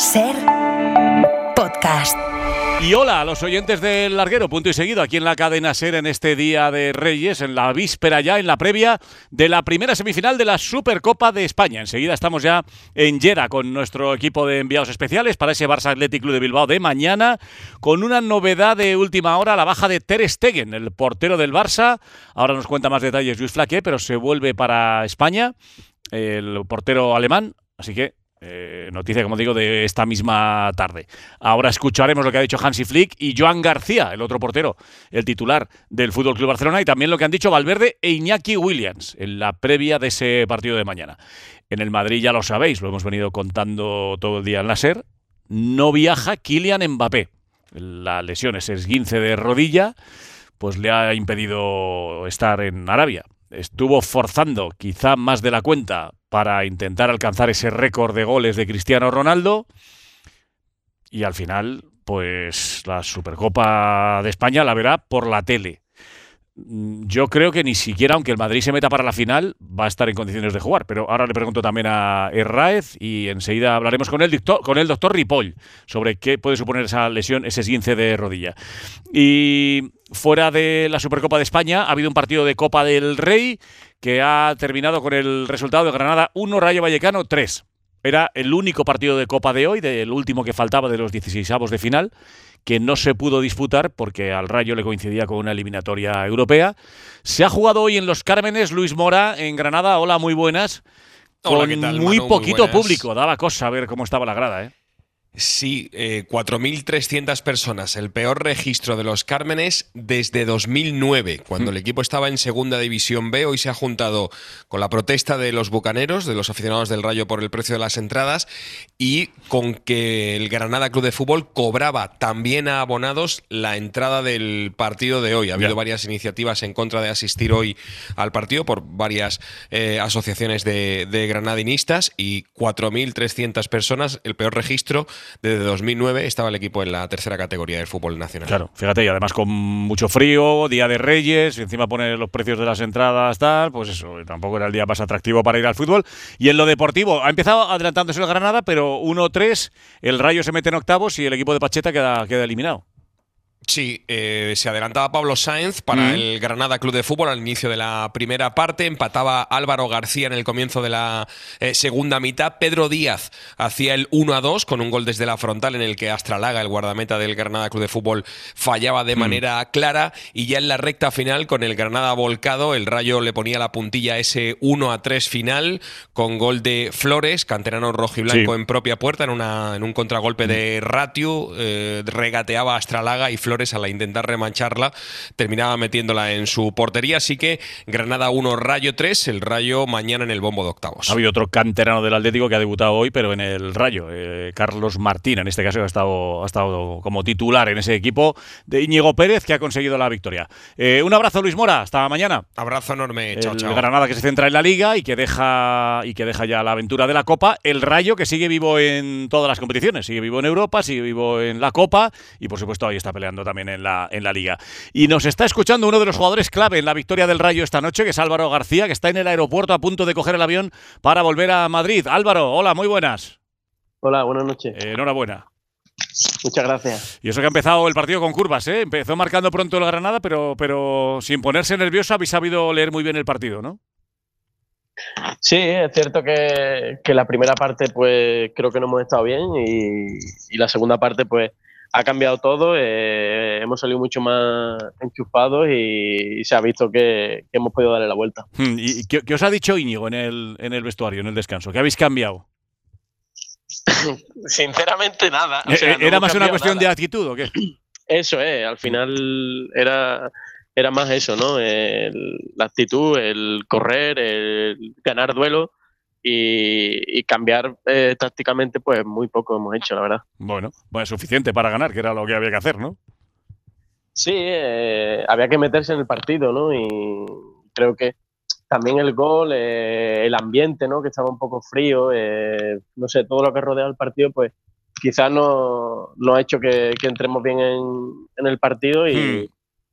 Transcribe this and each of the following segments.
SER Podcast. Y hola a los oyentes del Larguero, punto y seguido, aquí en la cadena SER en este Día de Reyes, en la víspera ya, en la previa de la primera semifinal de la Supercopa de España. Enseguida estamos ya en Llera con nuestro equipo de enviados especiales para ese Barça Athletic Club de Bilbao de mañana, con una novedad de última hora, la baja de Ter Stegen, el portero del Barça. Ahora nos cuenta más detalles Lluís Flaque, pero se vuelve para España, el portero alemán, así que noticia, como digo, de esta misma tarde. Ahora escucharemos lo que ha dicho Hansi Flick y Joan García, el otro portero, el titular del Fútbol Club Barcelona, y también lo que han dicho Valverde e Iñaki Williams en la previa de ese partido de mañana. En el Madrid ya lo sabéis, lo hemos venido contando todo el día en la SER, no viaja Kylian Mbappé. La lesión, ese esguince de rodilla, pues le ha impedido estar en Arabia. Estuvo forzando quizá más de la cuenta para intentar alcanzar ese récord de goles de Cristiano Ronaldo y al final, pues la Supercopa de España la verá por la tele. Yo creo que ni siquiera, aunque el Madrid se meta para la final, va a estar en condiciones de jugar. Pero ahora le pregunto también a Herráez y enseguida hablaremos con el doctor Ripoll sobre qué puede suponer esa lesión, ese esguince de rodilla. Y fuera de la Supercopa de España ha habido un partido de Copa del Rey que ha terminado con el resultado de Granada 1, Rayo Vallecano 3. Era el único partido de Copa de hoy, del último que faltaba de los 16avos de final, que no se pudo disputar porque al Rayo le coincidía con una eliminatoria europea. Se ha jugado hoy en Los Cármenes, Luis Mora, en Granada. Hola, muy buenas. Hola, con ¿qué tal, muy Manu? poquito Muy buenas. público. Daba cosa ver cómo estaba la grada, ¿eh? Sí, 4.300 personas, el peor registro de Los Cármenes desde 2009, cuando el equipo estaba en Segunda División B. Hoy se ha juntado con la protesta de los bucaneros, de los aficionados del Rayo por el precio de las entradas, y con que el Granada Club de Fútbol cobraba también a abonados la entrada del partido de hoy. Ha habido varias iniciativas en contra de asistir hoy al partido por varias asociaciones de granadinistas, y 4.300 personas, el peor registro. Desde 2009 estaba el equipo en la tercera categoría del fútbol nacional. Claro, fíjate, y además con mucho frío, Día de Reyes, y encima pone los precios de las entradas, tal, pues eso, tampoco era el día más atractivo para ir al fútbol. Y en lo deportivo, ha empezado adelantándose el Granada, pero 1-3, el Rayo se mete en octavos y el equipo de Pacheta queda eliminado. Sí, se adelantaba Pablo Sáenz para el Granada Club de Fútbol al inicio de la primera parte, empataba Álvaro García en el comienzo de la segunda mitad, Pedro Díaz hacía el 1-2 con un gol desde la frontal en el que Astralaga, el guardameta del Granada Club de Fútbol, fallaba de manera clara, y ya en la recta final, con el Granada volcado, el Rayo le ponía la puntilla a ese 1-3 final con gol de Flores, canterano rojiblanco, en propia puerta, en un contragolpe de Ratiu, regateaba Astralaga y Flores, al intentar remancharla, terminaba metiéndola en su portería. Así que Granada 1, Rayo 3, el Rayo mañana en el bombo de octavos. Ha habido otro canterano del Atlético que ha debutado hoy, pero en el Rayo, Carlos Martín, en este caso ha estado como titular en ese equipo de Íñigo Pérez, que ha conseguido la victoria. Un abrazo, Luis Mora, hasta mañana. Abrazo enorme, chao, chao. El Granada que se centra en la Liga y que deja ya la aventura de la Copa. El Rayo que sigue vivo en todas las competiciones, sigue vivo en Europa, sigue vivo en la Copa y por supuesto ahí está peleando también en la Liga. Y nos está escuchando uno de los jugadores clave en la victoria del Rayo esta noche, que es Álvaro García, que está en el aeropuerto a punto de coger el avión para volver a Madrid. Álvaro, hola, muy buenas. Hola, buenas noches. Enhorabuena. Muchas gracias. Y eso que ha empezado el partido con curvas, ¿eh? Empezó marcando pronto el Granada, pero sin ponerse nervioso habéis sabido leer muy bien el partido, ¿no? Sí, es cierto que la primera parte pues creo que no hemos estado bien y la segunda parte pues ha cambiado todo, hemos salido mucho más enchufados y se ha visto que hemos podido darle la vuelta. ¿Y qué os ha dicho Íñigo en el vestuario, en el descanso? ¿Qué habéis cambiado? Sinceramente nada. O sea, no ¿Era hemos más una cambiado cuestión nada. de actitud o qué? Eso es, al final era más eso, ¿no? La actitud, el correr, el ganar duelo y cambiar tácticamente, pues muy poco hemos hecho, la verdad. Bueno, es suficiente para ganar, que era lo que había que hacer, ¿no? Sí, había que meterse en el partido, ¿no? Y creo que también el gol, el ambiente, ¿no? Que estaba un poco frío, no sé, todo lo que rodea el partido, pues quizás no ha hecho que entremos bien en el partido y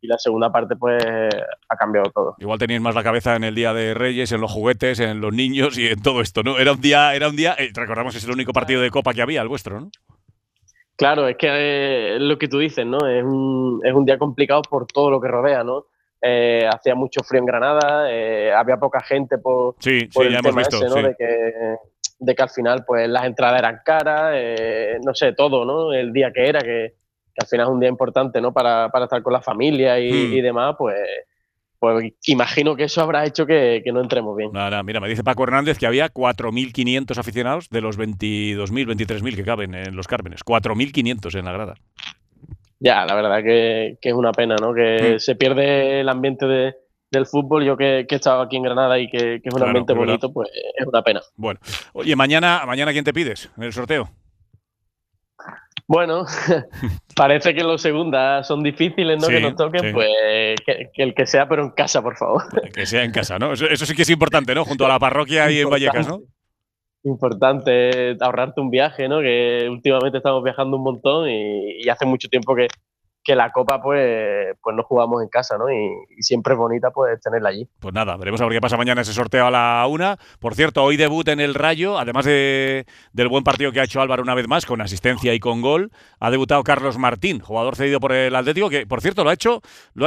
la segunda parte pues ha cambiado todo. Igual tenéis más la cabeza en el Día de Reyes, en los juguetes, en los niños y en todo esto, ¿no? Era un día, recordamos que es el único partido de Copa que había, el vuestro, ¿no? Claro, es que es lo que tú dices, ¿no? Es un día complicado por todo lo que rodea, ¿no? Hacía mucho frío en Granada, había poca gente por el ya hemos tema visto, ese, ¿no? sí. De que al final pues las entradas eran caras, no sé, todo, ¿no? El día que era, que al final es un día importante, ¿no? Para estar con la familia y demás, pues imagino que eso habrá hecho que no entremos bien. Nada, mira, me dice Paco Hernández que había 4.500 aficionados de los 22.000, 23.000 que caben en los Cármenes. 4.500 en la grada. Ya, la verdad que es una pena, ¿no? Que se pierde el ambiente del fútbol. Yo que he estado aquí en Granada y que es un ambiente bonito, pues es una pena. Bueno, oye, mañana ¿quién te pides en el sorteo? Bueno, parece que los segundas son difíciles, ¿no? Sí, que nos toquen, sí. Pues que el que sea, pero en casa, por favor. Que sea en casa, ¿no? Eso sí que es importante, ¿no? Junto a la parroquia y en Vallecas, ¿no? Importante ahorrarte un viaje, ¿no? Que últimamente estamos viajando un montón y hace mucho tiempo que la Copa pues no jugamos en casa, ¿no? Y siempre es bonita pues tenerla allí. Pues nada, veremos a ver qué pasa mañana ese sorteo a la 1. Por cierto, hoy debut en el Rayo, además del buen partido que ha hecho Álvaro una vez más, con asistencia y con gol, ha debutado Carlos Martín, jugador cedido por el Atlético, que por cierto lo ha hecho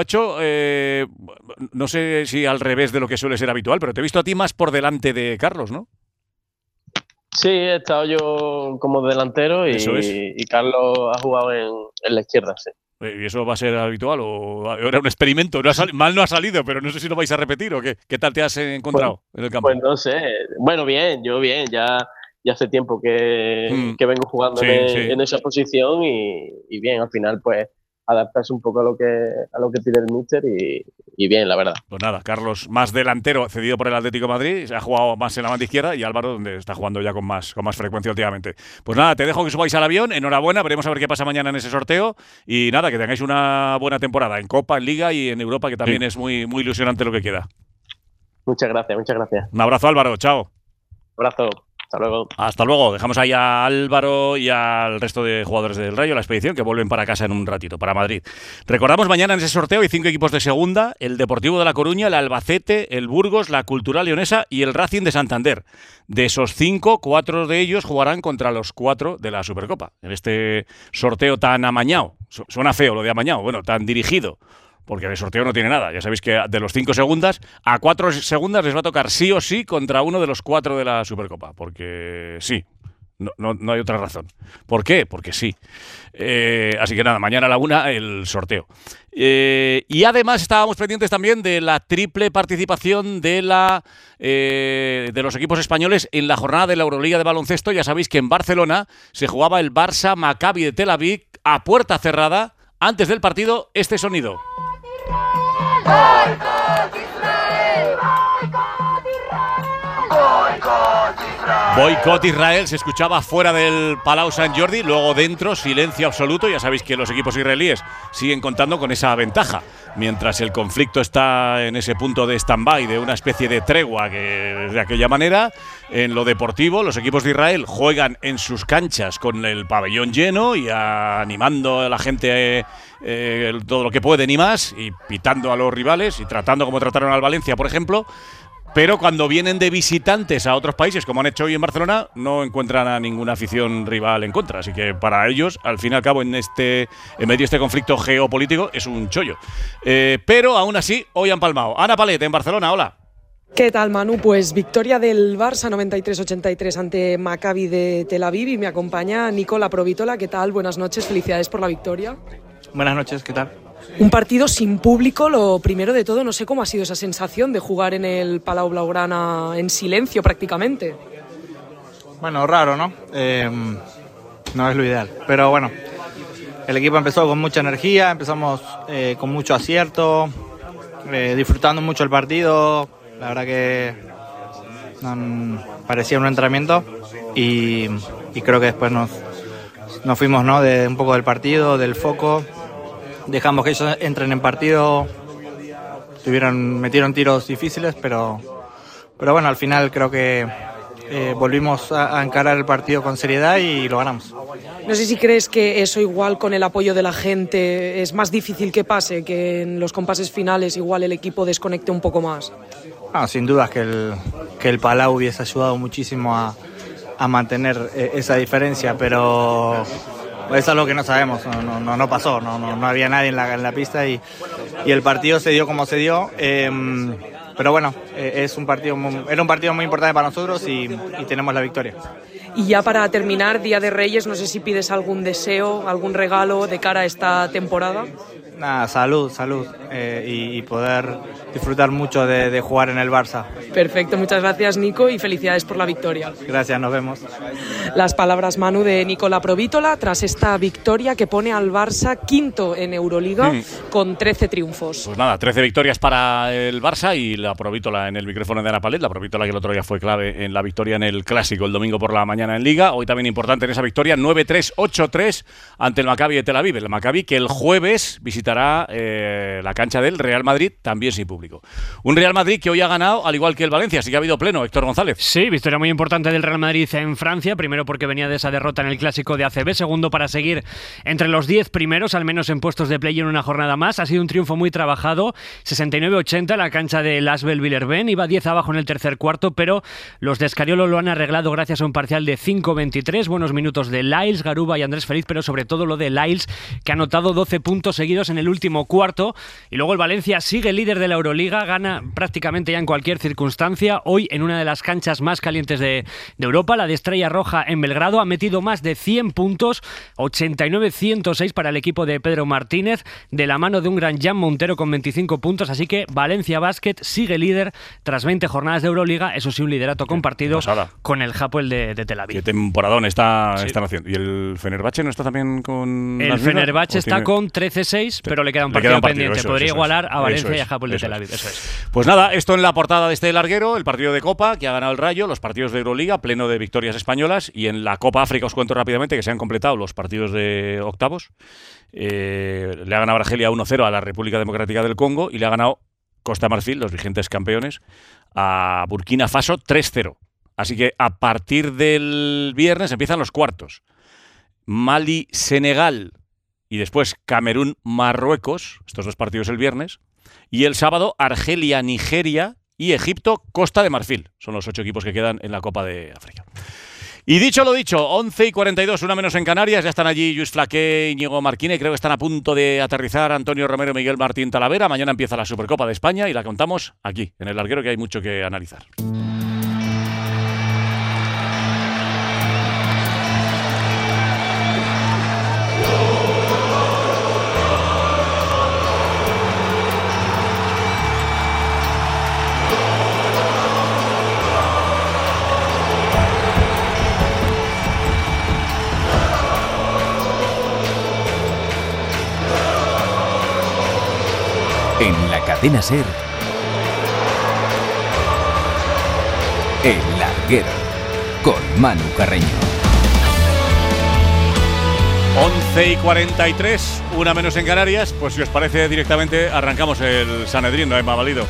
no sé si al revés de lo que suele ser habitual, pero te he visto a ti más por delante de Carlos, ¿no? Sí, he estado yo como delantero y Carlos ha jugado en la izquierda, sí. ¿Y eso va a ser habitual o era un experimento? Mal no ha salido, pero no sé si lo vais a repetir o qué. ¿Qué tal te has encontrado en el campo? Pues no sé. Bueno, bien. Ya hace tiempo que vengo jugando en esa posición y bien, al final pues adaptarse un poco a lo que pide el míster y bien, la verdad. Pues nada, Carlos más delantero, cedido por el Atlético de Madrid, se ha jugado más en la banda izquierda y Álvaro donde está jugando ya con más frecuencia últimamente. Pues nada, te dejo que subáis al avión, enhorabuena, veremos a ver qué pasa mañana en ese sorteo y nada, que tengáis una buena temporada en Copa, en Liga y en Europa, que también es muy, muy ilusionante lo que queda. Muchas gracias. Un abrazo, Álvaro, chao. Un abrazo. Hasta luego. Hasta luego. Dejamos ahí a Álvaro y al resto de jugadores del Rayo, la expedición, que vuelven para casa en un ratito, para Madrid. Recordamos, mañana en ese sorteo hay 5 equipos de segunda: el Deportivo de La Coruña, el Albacete, el Burgos, la Cultural Leonesa y el Racing de Santander. De esos 5, 4 de ellos jugarán contra los 4 de la Supercopa. En este sorteo tan amañado, suena feo lo de amañado, bueno, tan dirigido, porque el sorteo no tiene nada. Ya sabéis que de los 5 segundas, a 4 segundas les va a tocar sí o sí contra uno de los 4 de la Supercopa. Porque sí, no hay otra razón. ¿Por qué? Porque sí. Así que nada, mañana a la 1 el sorteo. Y además estábamos pendientes también de la triple participación de los equipos españoles en la jornada de la Euroliga de baloncesto. Ya sabéis que en Barcelona se jugaba el Barça Maccabi de Tel Aviv a puerta cerrada. Antes del partido, este sonido. ¡Boicot Israel! ¡Boicot Israel! ¡Boicot Israel! Boicot Israel se escuchaba fuera del Palau Sant Jordi, luego dentro silencio absoluto. Ya sabéis que los equipos israelíes siguen contando con esa ventaja, mientras el conflicto está en ese punto de stand-by, de una especie de tregua, que de aquella manera. En lo deportivo, los equipos de Israel juegan en sus canchas con el pabellón lleno y animando a la gente todo lo que pueden y más, y pitando a los rivales y tratando como trataron al Valencia, por ejemplo. Pero cuando vienen de visitantes a otros países, como han hecho hoy en Barcelona, no encuentran a ninguna afición rival en contra. Así que para ellos, al fin y al cabo, en medio de este conflicto geopolítico, es un chollo. Pero aún así, hoy han palmado. Ana Palet, en Barcelona, hola. ¿Qué tal, Manu? Pues victoria del Barça 93-83 ante Maccabi de Tel Aviv y me acompaña Nicola Provitola. ¿Qué tal? Buenas noches, felicidades por la victoria. Buenas noches, ¿qué tal? Un partido sin público, lo primero de todo, no sé cómo ha sido esa sensación de jugar en el Palau Blaugrana en silencio prácticamente. Bueno, raro, ¿no? No es lo ideal, pero bueno, el equipo empezó con mucha energía, empezamos con mucho acierto, disfrutando mucho el partido, la verdad que parecía un entrenamiento y creo que después nos fuimos, ¿no? De un poco del partido, del foco. Dejamos que ellos entren en partido, metieron tiros difíciles, pero bueno, al final creo que volvimos a encarar el partido con seriedad y lo ganamos. No sé si crees que eso igual con el apoyo de la gente es más difícil que pase, que en los compases finales igual el equipo desconecte un poco más. Sin duda que el Palau hubiese ayudado muchísimo a mantener esa diferencia, pero eso es algo que no sabemos, no pasó, no había nadie en la pista y el partido se dio como se dio. Pero bueno, era un partido muy importante para nosotros y tenemos la victoria. Y ya para terminar, Día de Reyes, no sé si pides algún deseo, algún regalo de cara a esta temporada. Nada, salud y poder disfrutar mucho de jugar en el Barça. Perfecto, muchas gracias Nico y felicidades por la victoria. Gracias, nos vemos. Las palabras, Manu, de Nicola Provítola tras esta victoria que pone al Barça quinto en Euroliga con 13 triunfos. Pues nada, 13 victorias para el Barça y la Provítola en el micrófono de Ana Palet, la Provítola que el otro día fue clave en la victoria en el Clásico el domingo por la mañana en Liga, hoy también importante en esa victoria, 9-3, 8-3 ante el Maccabi de Tel Aviv, el Maccabi que el jueves visitará la cancha del Real Madrid, también sin público. Un Real Madrid que hoy ha ganado, al igual que el Valencia, así que ha habido pleno. Héctor González. Sí, victoria muy importante del Real Madrid en Francia, primero porque venía de esa derrota en el Clásico de ACB, segundo para seguir entre los 10 primeros, al menos en puestos de play en una jornada más. Ha sido un triunfo muy trabajado, 69-80 la cancha de Asbel Villerben, iba 10 abajo en el tercer cuarto, pero los de Escariolo lo han arreglado gracias a un parcial de 5-23, buenos minutos de Lyles, Garuba y Andrés Feliz, pero sobre todo lo de Lyles, que ha anotado 12 puntos seguidos en el último cuarto, y luego el Valencia sigue líder de la Euroliga, gana prácticamente ya en cualquier circunstancia, hoy en una de las canchas más calientes de Europa, la de Estrella Roja en Belgrado, ha metido más de 100 puntos, 89-106 para el equipo de Pedro Martínez, de la mano de un gran Jan Montero con 25 puntos, así que Valencia Basket sigue líder tras 20 jornadas de Euroliga, eso sí, un liderato compartido con el Hapoel de Tel Aviv. Qué temporadón están haciendo. ¿Y el Fenerbahce no está también con...? El Fenerbahce está con 13-6, pero le queda un partido pendiente. Podría igualar a Valencia y a Hapoel de Tel Aviv. Eso es. Pues nada, esto en la portada de este larguero, el partido de Copa que ha ganado el Rayo, los partidos de Euroliga, pleno de victorias españolas, y en la Copa África os cuento rápidamente que se han completado los partidos de octavos. Le ha ganado Argelia 1-0 a la República Democrática del Congo y le ha ganado Costa Marfil, los vigentes campeones, a Burkina Faso 3-0. Así que a partir del viernes empiezan los cuartos. Mali-Senegal y después Camerún-Marruecos, estos dos partidos el viernes. Y el sábado Argelia-Nigeria y Egipto-Costa de Marfil. Son los 8 equipos que quedan en la Copa de África. Y dicho lo dicho, 11:42, una menos en Canarias, ya están allí Lluís Flaqué, Íñigo Marquina, y creo que están a punto de aterrizar Antonio Romero y Miguel Martín Talavera. Mañana empieza la Supercopa de España y la contamos aquí, en el larguero, que hay mucho que analizar. En la cadena SER, El Larguero, con Manu Carreño. 11:43, una menos en Canarias. Pues si os parece, directamente arrancamos el Sanedrín, no hay más valido.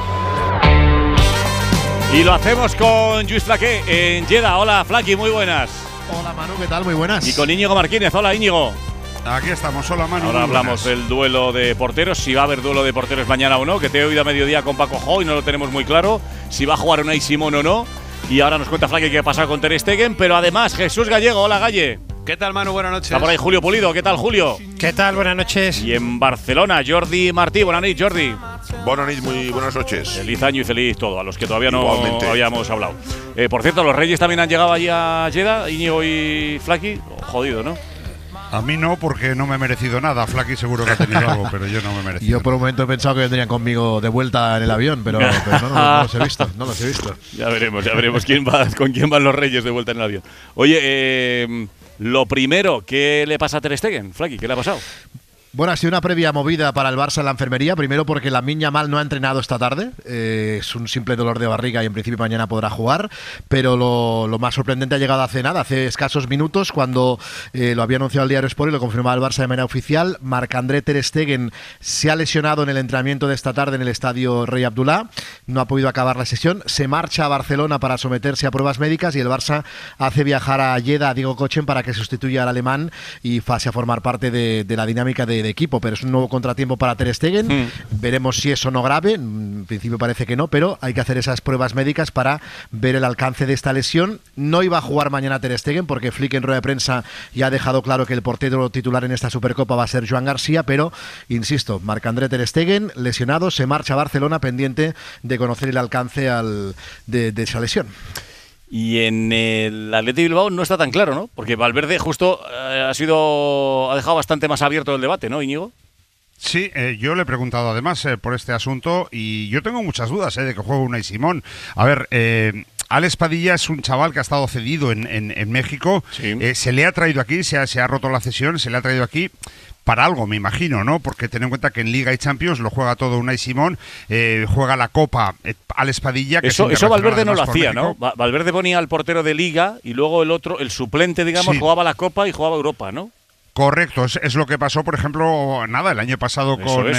Y lo hacemos con Lluís Flaqué en Jeddah. Hola, Flaqui, muy buenas. Hola, Manu, ¿qué tal? Muy buenas. Y con Íñigo Marquínez. Hola, Íñigo. Aquí estamos, hola Manu. Ahora hablamos del duelo de porteros, si va a haber duelo de porteros mañana o no, que te he oído a mediodía con Paco Jo y no lo tenemos muy claro, si va a jugar Unai Simón o no. Y ahora nos cuenta Flaque qué ha pasado con Ter Stegen, pero además Jesús Gallego. Hola, Galle. ¿Qué tal, Manu? Buenas noches. Está por ahí Julio Pulido. ¿Qué tal, Julio? ¿Qué tal? Buenas noches. Y en Barcelona, Jordi Martí. Buenas noches, Jordi. Buenas noches, muy buenas noches. Feliz año y feliz todo, a los que todavía no habíamos hablado. Por cierto, los Reyes también han llegado allí a Jeddah, Íñigo y Flaqui. Jodido, ¿no? A mí no, porque no me he merecido nada. Flaqui seguro que ha tenido algo, pero yo no me he merecido. Yo por un momento he pensado que vendrían conmigo de vuelta en el avión, pero no los he visto, no los he visto. Ya veremos con quién van los Reyes de vuelta en el avión. Oye, lo primero, ¿qué le pasa a Ter Stegen, Flaqui? ¿Qué le ha pasado? Bueno, ha sido una previa movida para el Barça en la enfermería, primero porque Lamine Yamal no ha entrenado esta tarde, es un simple dolor de barriga y en principio mañana podrá jugar, pero lo más sorprendente ha llegado hace escasos minutos, cuando lo había anunciado el diario Sport y lo confirmaba el Barça de manera oficial. Marc-André Ter Stegen se ha lesionado en el entrenamiento de esta tarde en el estadio Rey Abdullah, no ha podido acabar la sesión, se marcha a Barcelona para someterse a pruebas médicas y el Barça hace viajar a Lleida a Diego Kochen para que sustituya al alemán y pase a formar parte de la dinámica de equipo, pero es un nuevo contratiempo para Ter Stegen. Veremos si es o no grave, en principio parece que no, pero hay que hacer esas pruebas médicas para ver el alcance de esta lesión. No iba a jugar mañana Ter Stegen porque Flick en rueda de prensa ya ha dejado claro que el portero titular en esta Supercopa va a ser Joan García, pero insisto, Marc-André Ter Stegen lesionado, se marcha a Barcelona pendiente de conocer el alcance de esa lesión. Y en el Athletic Bilbao no está tan claro, ¿no? Porque Valverde justo ha dejado bastante más abierto el debate, ¿no, Íñigo? Sí, yo le he preguntado además por este asunto y yo tengo muchas dudas de que juegue Unai Simón. A ver, Alex Padilla es un chaval que ha estado cedido en México, sí. Se le ha traído aquí, se ha roto la cesión, se le ha traído aquí para algo, me imagino, ¿no? Porque ten en cuenta que en Liga y Champions lo juega todo Unai Simón, juega la Copa Alex Padilla. Que eso Valverde no lo hacía, ¿no? Valverde ponía al portero de Liga y luego el suplente, digamos, jugaba la Copa y jugaba Europa, ¿no? Correcto, es lo que pasó, por ejemplo, el año pasado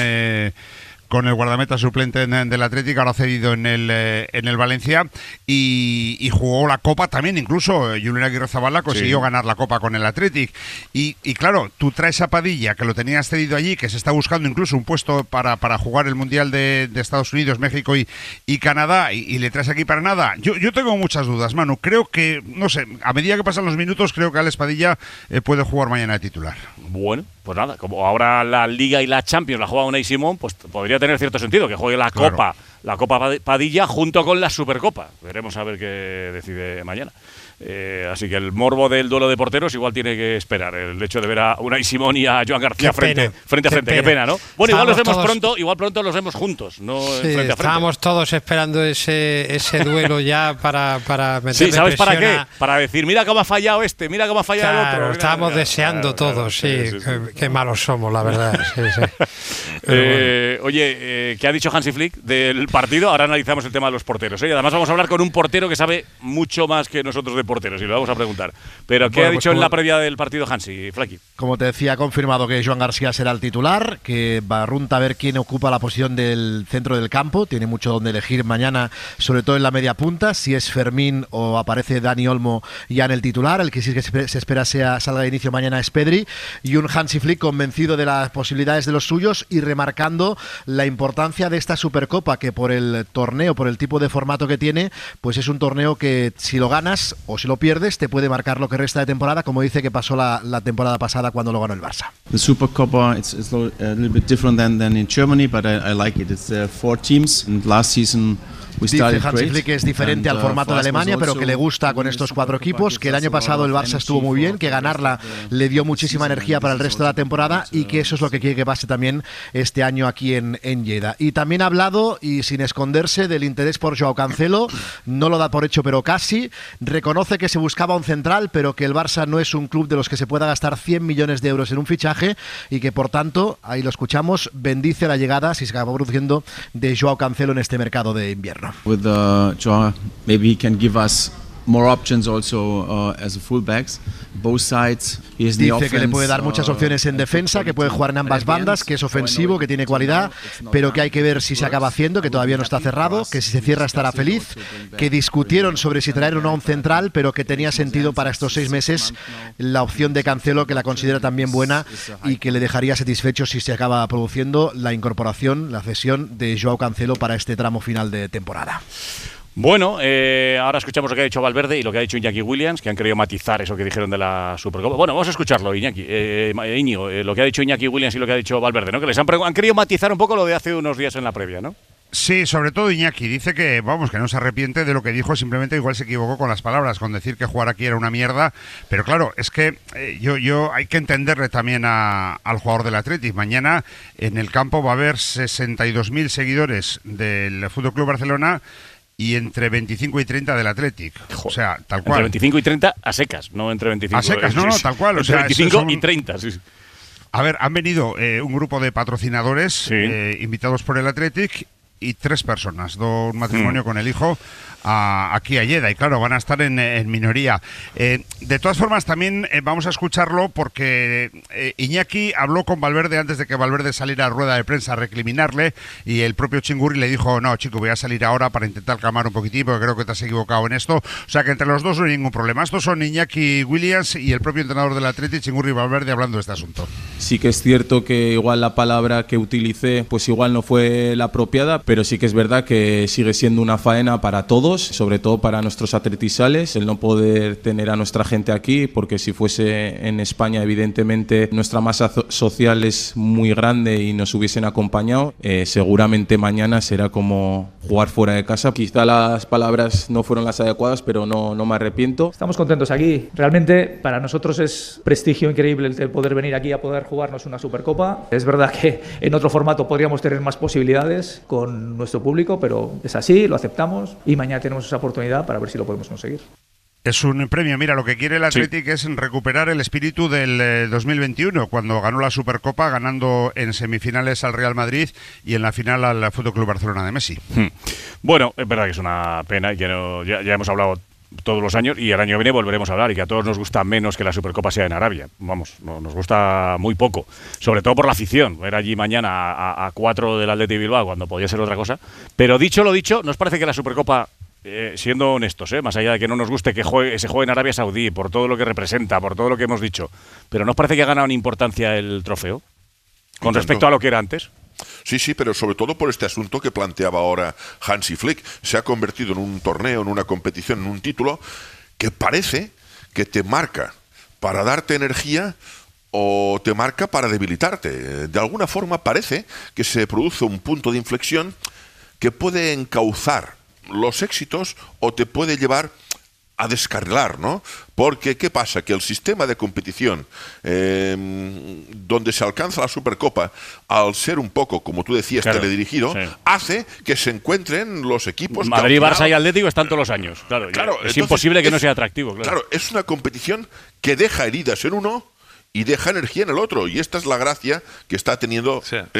con el guardameta suplente del Atlético, ahora cedido en el Valencia, y jugó la Copa también. Incluso Julen Aguirre-Zabala consiguió ganar la Copa con el Atlético. Y claro, tú traes a Padilla, que lo tenías cedido allí, que se está buscando incluso un puesto para jugar el Mundial de Estados Unidos, México y Canadá, y le traes aquí para nada. Yo tengo muchas dudas, Manu. Creo que, no sé, a medida que pasan los minutos, creo que Alex Padilla puede jugar mañana de titular. Bueno, pues nada, como ahora la Liga y la Champions la juega Unai Simón, pues podría tener cierto sentido que juegue la Copa Padilla junto con la Supercopa. Veremos a ver qué decide mañana. Así que el morbo del duelo de porteros igual tiene que esperar. El hecho de ver a Unai Simón y a Joan García frente a frente. Qué pena, ¿no? Bueno, igual los vemos pronto, pronto los vemos juntos, no frente a frente. Estábamos todos esperando ese duelo ya para meterle ¿sabes para qué? presión Para decir, mira cómo ha fallado mira cómo ha fallado el otro. Estábamos deseando todos, qué malos somos, la verdad. Oye, ¿qué ha dicho Hansi Flick del partido? Ahora analizamos el tema de los porteros. Además vamos a hablar con un portero que sabe mucho más que nosotros de porteros y lo vamos a preguntar. Pero ¿qué ha dicho en la previa del partido Hansi, Flaky? Como te decía, ha confirmado que Joan García será el titular, que va a runta a ver quién ocupa la posición del centro del campo. Tiene mucho donde elegir mañana, sobre todo en la media punta, si es Fermín o aparece Dani Olmo ya en el titular. El que sí que se espera salga de inicio mañana es Pedri, y un Hansi Flick convencido de las posibilidades de los suyos y remarcando la importancia de esta Supercopa, que por el torneo, por el tipo de formato que tiene, pues es un torneo que si lo ganas o si lo pierdes te puede marcar lo que resta de temporada, como dice que pasó la temporada pasada cuando lo ganó el Barça. The Supercopa it's a little bit different than in Germany, but I like it. It's 4 teams, and last season Dice Hansi Flick que es diferente al formato de Alemania, pero que le gusta con estos 4 equipos, que el año pasado el Barça estuvo muy bien, que ganarla le dio muchísima energía para el resto de la temporada y que eso es lo que quiere que pase también este año aquí en Lleida. Y también ha hablado, y sin esconderse, del interés por Joao Cancelo. No lo da por hecho, pero casi. Reconoce que se buscaba un central, pero que el Barça no es un club de los que se pueda gastar 100 millones de euros en un fichaje y que, por tanto, ahí lo escuchamos, bendice la llegada, si se acaba produciendo, de Joao Cancelo en este mercado de invierno. With Joao, maybe he can give us more options also as a fullbacks, both sides. Dice que le puede dar muchas opciones en defensa, que puede jugar en ambas bandas, que es ofensivo, que tiene cualidad, pero que hay que ver si se acaba haciendo, que todavía no está cerrado, que si se cierra estará feliz, que discutieron sobre si traer o no a un central, pero que tenía sentido para estos 6 meses la opción de Cancelo, que la considera también buena y que le dejaría satisfecho si se acaba produciendo la incorporación, la cesión de Joao Cancelo para este tramo final de temporada. Bueno, ahora escuchamos lo que ha dicho Valverde y lo que ha dicho Iñaki Williams, que han querido matizar eso que dijeron de la Supercopa. Bueno, vamos a escucharlo, Íñigo, lo que ha dicho Iñaki Williams y lo que ha dicho Valverde, ¿no? Que les han querido matizar un poco lo de hace unos días en la previa, ¿no? Sí, sobre todo Iñaki. Dice que, que no se arrepiente de lo que dijo, simplemente igual se equivocó con las palabras, con decir que jugar aquí era una mierda. Pero claro, es que yo hay que entenderle también al jugador del Athletic. Mañana en el campo va a haber 62.000 seguidores del FC Barcelona y entre 25 y 30 del Athletic. O sea, tal cual. Entre 25 y 30 a secas, no entre 25. A secas, no, tal cual. Entre 25 y 30, sí. A ver, han venido un grupo de patrocinadores invitados por el Athletic y 3 personas, un matrimonio con el hijo, aquí a Lleida, y claro, van a estar en minoría. De todas formas, también vamos a escucharlo porque Iñaki habló con Valverde antes de que Valverde saliera a rueda de prensa a recriminarle, y el propio Chingurri le dijo: no, chico, voy a salir ahora para intentar calmar un poquitín porque creo que te has equivocado en esto. O sea que entre los dos no hay ningún problema. Estos son Iñaki Williams y el propio entrenador del Athletic, Chingurri Valverde, hablando de este asunto. Sí que es cierto que igual la palabra que utilicé pues igual no fue la apropiada, pero sí que es verdad que sigue siendo una faena para todos, sobre todo para nuestros atletisales, el no poder tener a nuestra gente aquí, porque si fuese en España evidentemente nuestra masa social es muy grande y nos hubiesen acompañado. Seguramente mañana será como jugar fuera de casa. Quizá las palabras no fueron las adecuadas, pero no me arrepiento. Estamos contentos aquí. Realmente para nosotros es prestigio increíble el poder venir aquí a poder jugarnos una Supercopa. Es verdad que en otro formato podríamos tener más posibilidades con nuestro público, pero es así, lo aceptamos y mañana tenemos esa oportunidad para ver si lo podemos conseguir. Es un premio. Mira, lo que quiere el Athletic es recuperar el espíritu del 2021, cuando ganó la Supercopa, ganando en semifinales al Real Madrid y en la final al FC Barcelona de Messi. Bueno, es verdad que es una pena y que ya hemos hablado todos los años, y el año que viene volveremos a hablar, y que a todos nos gusta menos que la Supercopa sea en Arabia. Vamos, nos gusta muy poco, sobre todo por la afición. Ver allí mañana a 4 del Athletic Bilbao cuando podía ser otra cosa. Pero dicho lo dicho, ¿nos parece que la Supercopa, siendo honestos, más allá de que no nos guste que se juegue en Arabia Saudí, por todo lo que representa, por todo lo que hemos dicho, pero nos parece que ha ganado en importancia el trofeo con respecto a lo que era antes? Sí, pero sobre todo por este asunto que planteaba ahora Hansi Flick. Se ha convertido en un torneo, en una competición, en un título que parece que te marca para darte energía o te marca para debilitarte. De alguna forma parece que se produce un punto de inflexión que puede encauzar los éxitos o te puede llevar a descarrilar, ¿no? Porque, ¿qué pasa? Que el sistema de competición donde se alcanza la Supercopa, al ser un poco, como tú decías, teledirigido, hace que se encuentren los equipos... Madrid, Barça y Atlético están todos los años. Claro, es entonces, imposible que no sea atractivo. Claro, es una competición que deja heridas en uno y deja energía en el otro, y esta es la gracia que está teniendo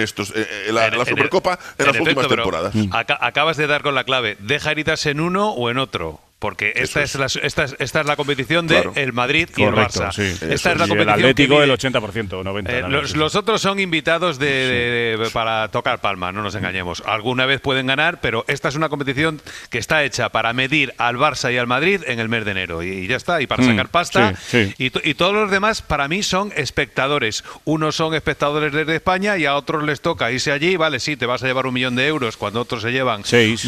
la Supercopa en las últimas temporadas. Acabas de dar con la clave. ¿Deja heridas en uno o en otro? Porque esta es la competición de el Madrid y el Barça. Esta es la competición. El Atlético el 80%, 90%. Los otros son invitados para tocar palma, no nos engañemos. Alguna vez pueden ganar, pero esta es una competición que está hecha para medir al Barça y al Madrid en el mes de enero. Y ya está, y para sacar pasta. Y todos los demás, para mí, son espectadores. Unos son espectadores desde España y a otros les toca irse allí. Vale, sí, te vas a llevar 1 millón de euros cuando otros se llevan 6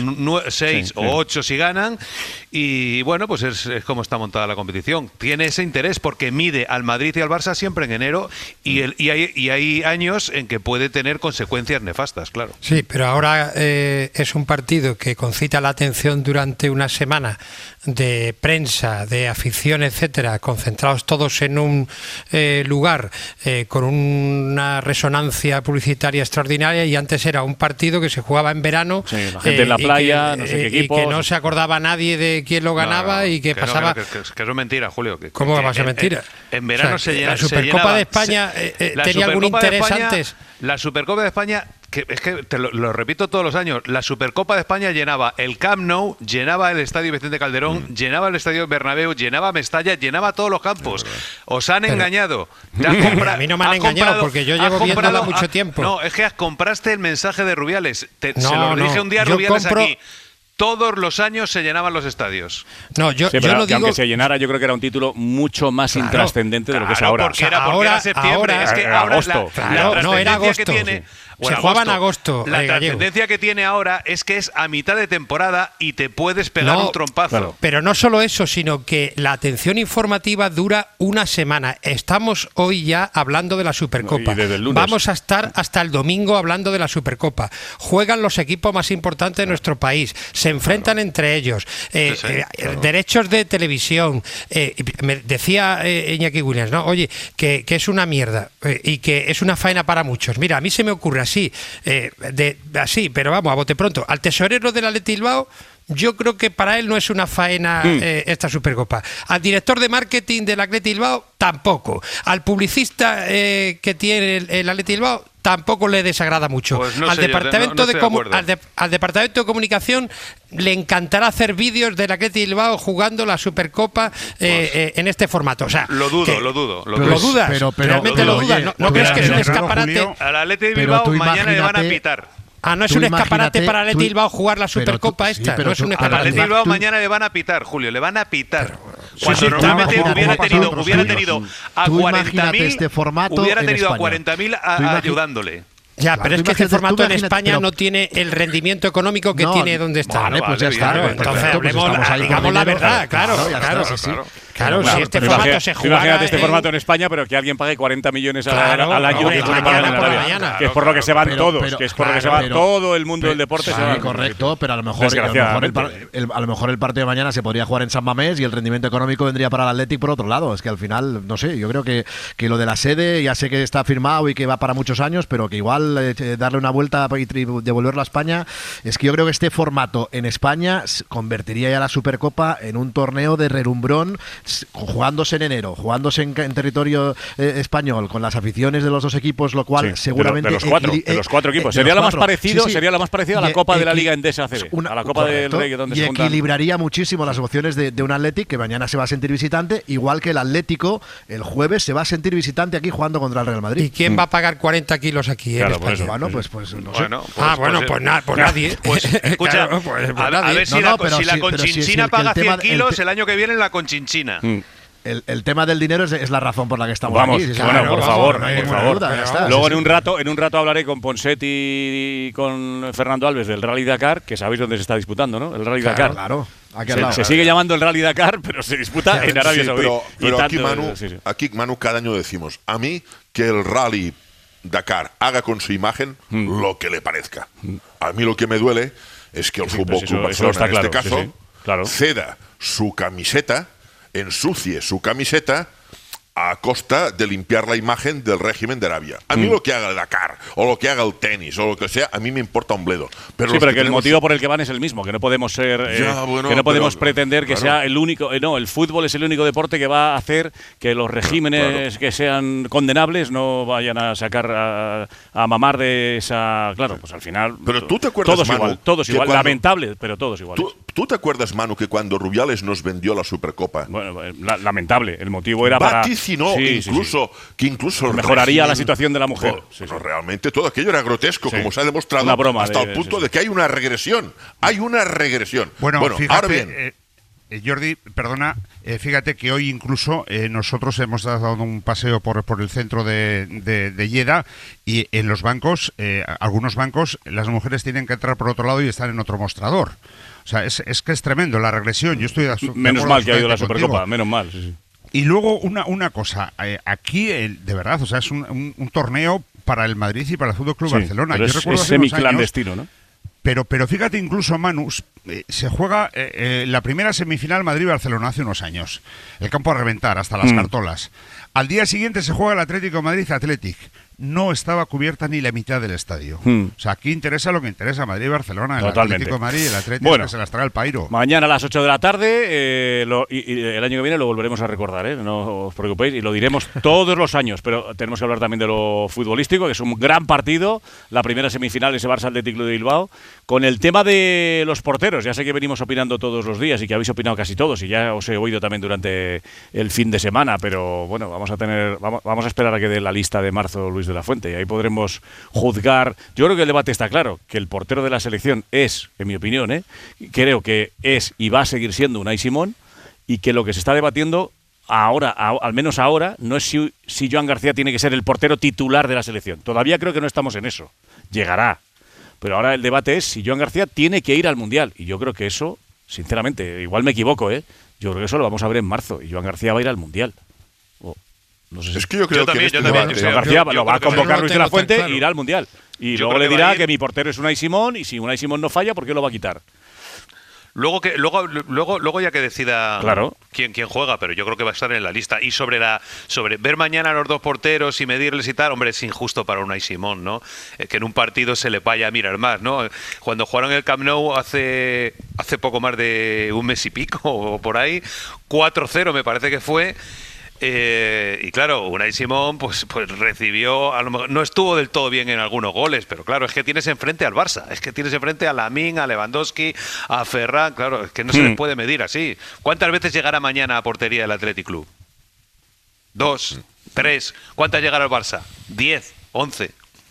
o 8 si ganan. Y bueno, pues es como está montada la competición. Tiene ese interés porque mide al Madrid y al Barça siempre en enero y hay años en que puede tener consecuencias nefastas, claro. Sí, pero ahora es un partido que concita la atención durante una semana de prensa, de afición, etcétera, concentrados todos en un lugar con una resonancia publicitaria extraordinaria, y antes era un partido que se jugaba en verano, la gente en la playa, no sé qué equipos, y que no se acordaba nadie de quién lo ganaba y que pasaba... Que eso es mentira, Julio. ¿Cómo va a ser mentira? En verano se llenaba... La Supercopa de España tenía algún interés antes. La Supercopa de España, es que te lo repito todos los años, la Supercopa de España llenaba el Camp Nou, llenaba el Estadio Vicente Calderón, llenaba el Estadio Bernabéu, llenaba Mestalla, llenaba todos los campos. Os han engañado. A mí no me han engañado porque yo llevo viéndola mucho tiempo. No, es que compraste el mensaje de Rubiales. Se lo dije un día a Rubiales aquí. Todos los años se llenaban los estadios. No, yo pero lo digo. Aunque se llenara, yo creo que era un título mucho más intrascendente de lo que es ahora. Porque era septiembre. Es que era ahora agosto. No, era agosto. Se jugaba en agosto. La trascendencia que tiene ahora es que es a mitad de temporada y te puedes pegar un trompazo. Claro. Pero no solo eso, sino que la atención informativa dura una semana. Estamos hoy ya hablando de la Supercopa. Vamos a estar hasta el domingo hablando de la Supercopa. Juegan los equipos más importantes de nuestro país. Se enfrentan entre ellos. Derechos de televisión. Me decía Iñaki Williams, ¿no? Oye, que es una mierda y que es una faena para muchos. Mira, a mí se me ocurre así, pero vamos, a bote pronto. Al tesorero del Athletic Bilbao, yo creo que para él no es una faena esta Supercopa. Al director de marketing del Athletic Bilbao, tampoco. Al publicista que tiene el Athletic Bilbao, tampoco le desagrada mucho. Pues no al, sé, departamento de al departamento de comunicación le encantará hacer vídeos del Athletic Bilbao jugando la Supercopa en este formato. O sea, lo dudo. ¿Lo dudas? ¿Realmente lo dudas? ¿No crees que es un escaparate? Al Athletic Bilbao mañana le van a pitar. No es un escaparate para el Athletic Bilbao jugar la Supercopa esta. No es un escaparate. Al Athletic Bilbao mañana le van a pitar, Julio, le van a pitar. Cuando normalmente hubiera tenido a 40.000, hubiera tenido a 40.000 ayudándole. Ya, pero es que este formato en España no tiene el rendimiento económico que tiene donde está. Vale, pues ya está. Claro, entonces digamos la verdad, claro. Claro, si este formato se juega. Imagínate este formato en España, pero que alguien pague 40 millones al año que que es por lo que se van todos, que es por lo que se va todo el mundo del deporte. Sí, correcto, pero a lo mejor el partido de mañana se podría jugar en San Mamés y el rendimiento económico vendría para el Athletic por otro lado. Es que al final, no sé, yo creo que lo de la sede ya sé que está firmado y que va para muchos años, pero que igual darle una vuelta y devolverlo a España, es que yo creo que este formato en España convertiría ya la Supercopa en un torneo de relumbrón, jugándose en enero, jugándose en territorio español, con las aficiones de los dos equipos, lo cual seguramente de los cuatro equipos sería lo más parecido, sería lo más parecido a la Copa de la Liga Endesa ACB, a la Copa del Rey, donde y se juntan. Equilibraría muchísimo las opciones de un Athletic que mañana se va a sentir visitante, igual que el Atlético el jueves se va a sentir visitante aquí jugando contra el Real Madrid. ¿Y quién va a pagar 40 kilos aquí? Claro, pues no sé. Pues nadie. Pues escucha, a ver si la Conchinchina paga 100 kilos, el año que viene la Conchinchina. El tema del dinero es la razón por la que estamos aquí. Bueno, por favor. Luego en un rato hablaré con Ponseti y con Fernando Alves del Rally Dakar, que sabéis dónde se está disputando, ¿no? El Rally Dakar. Claro. Se sigue llamando el Rally Dakar, pero se disputa en Arabia Saudí. Pero aquí, Manu, cada año decimos, a mí que el Rally Dakar haga con su imagen lo que le parezca. A mí lo que me duele es que el Fútbol Club Barcelona, en este caso, ceda su camiseta, ensucie su camiseta a costa de limpiar la imagen del régimen de Arabia. A mí lo que haga el Dakar, o lo que haga el tenis, o lo que sea, a mí me importa un bledo. Pero sí, pero que el motivo por el que van es el mismo, que no podemos ser, que no podemos pretender que sea el único. El fútbol es el único deporte que va a hacer que los regímenes que sean condenables no vayan a sacar a mamar de esa. Claro, pues al final. Pero tú te acuerdas, todos igual, lamentable, pero todos igual. ¿Tú te acuerdas, Manu, que cuando Rubiales nos vendió la Supercopa? Bueno, lamentable. El motivo era para. Incluso mejoraría la situación de la mujer. Pero realmente todo aquello era grotesco, como se ha demostrado, hasta el punto de que hay una regresión. Hay una regresión. Bueno, fíjate, ahora bien. Jordi, perdona, fíjate que hoy incluso nosotros hemos dado un paseo por el centro de Lleida y en los bancos, algunos bancos, las mujeres tienen que entrar por otro lado y están en otro mostrador. O sea, es que es tremendo la regresión. Yo estoy menos mal que ha ido la Supercopa, menos mal. Sí. Y luego una cosa, aquí de verdad, o sea, es un torneo para el Madrid y para el Fútbol Club Barcelona. Yo recuerdo es semiclandestino, ¿no? Pero fíjate, incluso Manu, se juega la primera semifinal Madrid-Barcelona hace unos años. El campo a reventar, hasta las cartolas. Al día siguiente se juega el Atlético de Madrid-Athletic. No estaba cubierta ni la mitad del estadio. O sea, aquí interesa lo que interesa, Madrid y Barcelona, el Atlético de Madrid y el Atlético, que se las trae el pairo. Mañana a las 8 de la tarde, y el año que viene lo volveremos a recordar, no os preocupéis, y lo diremos todos los años, pero tenemos que hablar también de lo futbolístico, que es un gran partido, la primera semifinal, ese Barça Athletic de Bilbao, con el tema de los porteros. Ya sé que venimos opinando todos los días y que habéis opinado casi todos, y ya os he oído también durante el fin de semana, pero bueno, vamos a esperar a que dé la lista de marzo Luis de la Fuente y ahí podremos juzgar. Yo creo que el debate está claro, que el portero de la selección es, en mi opinión, creo que es y va a seguir siendo Unai Simón, y que lo que se está debatiendo ahora, al menos ahora, no es si Joan García tiene que ser el portero titular de la selección. Todavía creo que no estamos en eso. Llegará. Pero ahora el debate es si Joan García tiene que ir al Mundial, y yo creo que eso, sinceramente, igual me equivoco, yo creo que eso lo vamos a ver en marzo y Joan García va a ir al Mundial. No sé si es que yo creo que Joan García lo va a convocar Luis de la Fuente e irá al Mundial. Y luego le dirá que mi portero es Unai Simón, y si Unai Simón no falla, ¿por qué lo va a quitar? Luego ya que decida quién juega, pero yo creo que va a estar en la lista. Y sobre ver mañana a los dos porteros y medirles y tal, hombre, es injusto para Unai Simón, ¿no? Que en un partido se le vaya a mirar más, ¿no? Cuando jugaron el Camp Nou hace poco más de un mes y pico o por ahí, 4-0 me parece que fue. Y claro, Unai Simón pues recibió, a lo mejor, no estuvo del todo bien en algunos goles, pero claro, es que tienes enfrente al Barça, es que tienes enfrente a Lamine, a Lewandowski, a Ferran, claro, es que no se les puede medir así. ¿Cuántas veces llegará mañana a portería del Athletic Club? 2, 3. ¿Cuántas llegará al Barça? 10, 11.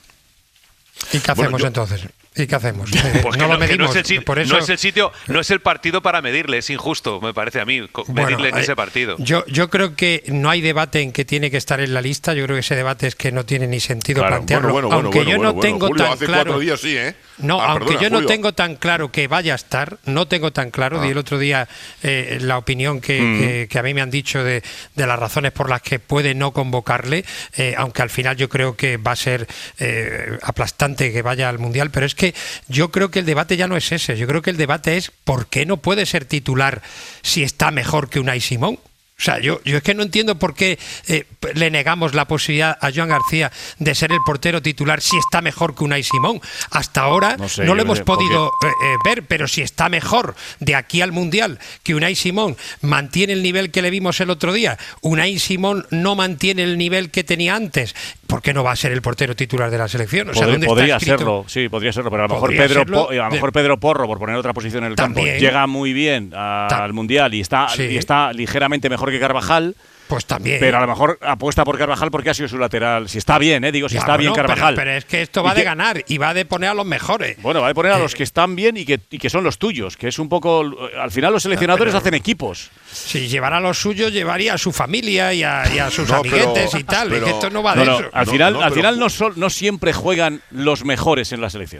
¿Y qué hacemos entonces? ¿Y qué hacemos? Pues no lo medimos. No es el sitio, no es el partido para medirle, es injusto, me parece a mí, medirle en ese partido. Yo creo que no hay debate en que tiene que estar en la lista, yo creo que ese debate es que no tiene ni sentido plantearlo. Aunque yo no tengo Julio, tan hace claro. 4 días sí, ¿eh? No, aunque yo no tengo tan claro que vaya a estar, no tengo tan claro, di el otro día la opinión que a mí me han dicho de las razones por las que puede no convocarle, aunque al final yo creo que va a ser aplastante que vaya al Mundial, pero es que yo creo que el debate ya no es ese, yo creo que el debate es ¿por qué no puede ser titular si está mejor que Unai Simón? O sea, yo es que no entiendo por qué le negamos la posibilidad a Joan García de ser el portero titular si está mejor que Unai Simón. Hasta ahora no lo hemos podido ver, pero si está mejor de aquí al Mundial que Unai Simón mantiene el nivel que le vimos el otro día, Unai Simón no mantiene el nivel que tenía antes, ¿por qué no va a ser el portero titular de la selección? O sea, podría serlo, pero a lo mejor Pedro Porro, por poner otra posición en el campo, llega muy bien al Mundial y está ligeramente mejor que Carvajal. Pues también. Pero a lo mejor apuesta por Carvajal porque ha sido su lateral. Si está bien, si está bien Carvajal. Pero es que esto va de ganar y va de poner a los mejores. Bueno, va de poner a los que están bien y que son los tuyos, que es un poco. Al final los seleccionadores hacen equipos. Si llevara a los suyos, llevaría a su familia y a sus amiguetes y tal. Es que esto no va de eso. Al final no siempre juegan los mejores en la selección.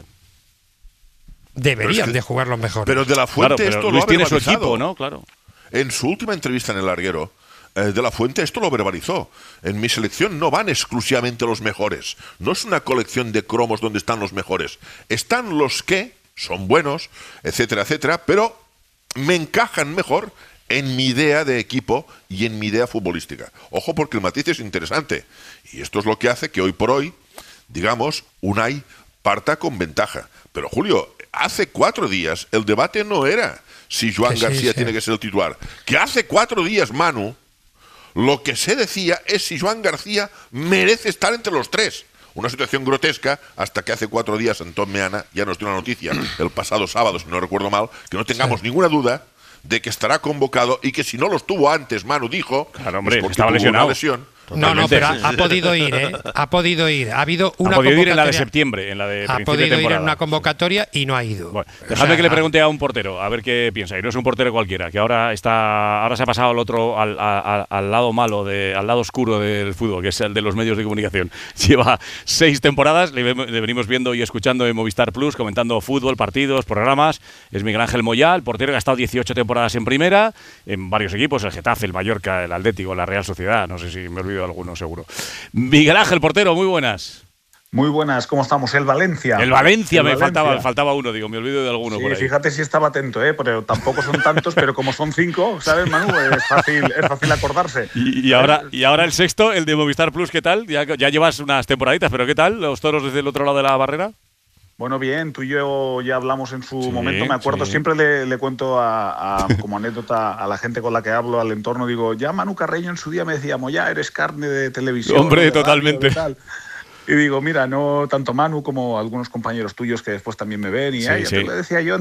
Deberían de jugar los mejores. Pero De La Fuente esto Luis lo ha tiene verbalizado. su equipo, ¿no? Claro. En su última entrevista en El Larguero, De La Fuente esto lo verbalizó. En mi selección no van exclusivamente los mejores. No es una colección de cromos donde están los mejores. Están los que son buenos, etcétera, etcétera, pero me encajan mejor en mi idea de equipo y en mi idea futbolística. Ojo, porque el matiz es interesante. Y esto es lo que hace que hoy por hoy, digamos, Unai parta con ventaja. Pero Julio, hace 4 días el debate no era si Joan García tiene que ser el titular. Que hace 4 días, Manu, lo que se decía es si Joan García merece estar entre los 3. Una situación grotesca hasta que hace 4 días Antón Meana ya nos dio una noticia el pasado sábado, si no recuerdo mal, que no tengamos ninguna duda de que estará convocado y que si no lo estuvo antes, Manu dijo, claro, hombre, estaba lesionado. Una lesión. No, pero ha podido ir, ¿eh? Ha podido ir. Ha habido una convocatoria. Ir en la de septiembre, en la de ha podido ir en una convocatoria y no ha ido. Bueno, dejadme que le pregunte a un portero, a ver qué piensa. Y no es un portero cualquiera, que ahora se ha pasado al otro, al lado malo, al lado oscuro del fútbol, que es el de los medios de comunicación. Lleva 6 temporadas, le venimos viendo y escuchando en Movistar Plus, comentando fútbol, partidos, programas. Es Miguel Ángel Moyá, el portero que ha estado 18 temporadas en primera, en varios equipos, el Getafe, el Mallorca, el Atlético, la Real Sociedad, no sé si me olvido de alguno seguro. Miguel Ángel, portero, muy buenas. Muy buenas, ¿cómo estamos? El Valencia. El Valencia, faltaba uno, digo, me olvido de alguno. Sí, por ahí. Fíjate si estaba atento, pero tampoco son tantos, pero como son 5, ¿sabes, Manu? Es fácil acordarse. Y ahora el sexto, el de Movistar Plus, ¿qué tal? Ya llevas unas temporaditas, pero ¿qué tal? ¿Los toros desde el otro lado de la barrera? Bueno, bien, tú y yo ya hablamos en su momento, me acuerdo, siempre le cuento como anécdota a la gente con la que hablo, al entorno, digo, ya Manu Carreño en su día me decía, ya eres carne de televisión. Hombre, totalmente. Y digo, mira, no tanto Manu como algunos compañeros tuyos que después también me ven, y ya te lo decía yo en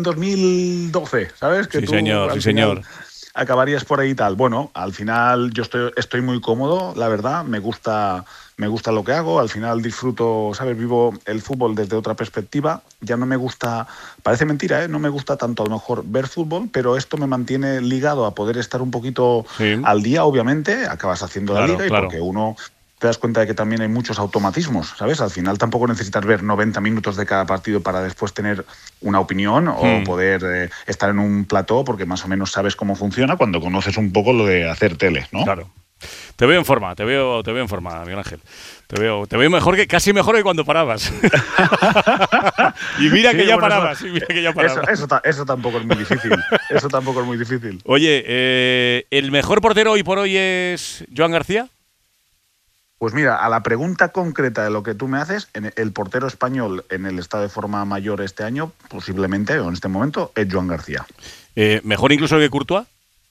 2012, ¿sabes? Que sí, señor. Acabarías por ahí y tal. Bueno, al final yo estoy muy cómodo, la verdad, me gusta lo que hago, al final disfruto, ¿sabes? Vivo el fútbol desde otra perspectiva, ya no me gusta, parece mentira, no me gusta tanto a lo mejor ver fútbol, pero esto me mantiene ligado a poder estar un poquito al día, obviamente, acabas haciendo la liga y porque uno te das cuenta de que también hay muchos automatismos, ¿sabes? Al final tampoco necesitas ver 90 minutos de cada partido para después tener una opinión o poder estar en un plató porque más o menos sabes cómo funciona cuando conoces un poco lo de hacer tele, ¿no? Claro. Te veo en forma, Miguel Ángel. Te veo mejor casi mejor que cuando parabas. Y mira que ya parabas. Eso tampoco es muy difícil. Oye, ¿el mejor portero hoy por hoy es Joan García? Pues mira, a la pregunta concreta de lo que tú me haces, el portero español en el estado de forma mayor este año, posiblemente, o en este momento, es Joan García. ¿Mejor incluso que Courtois?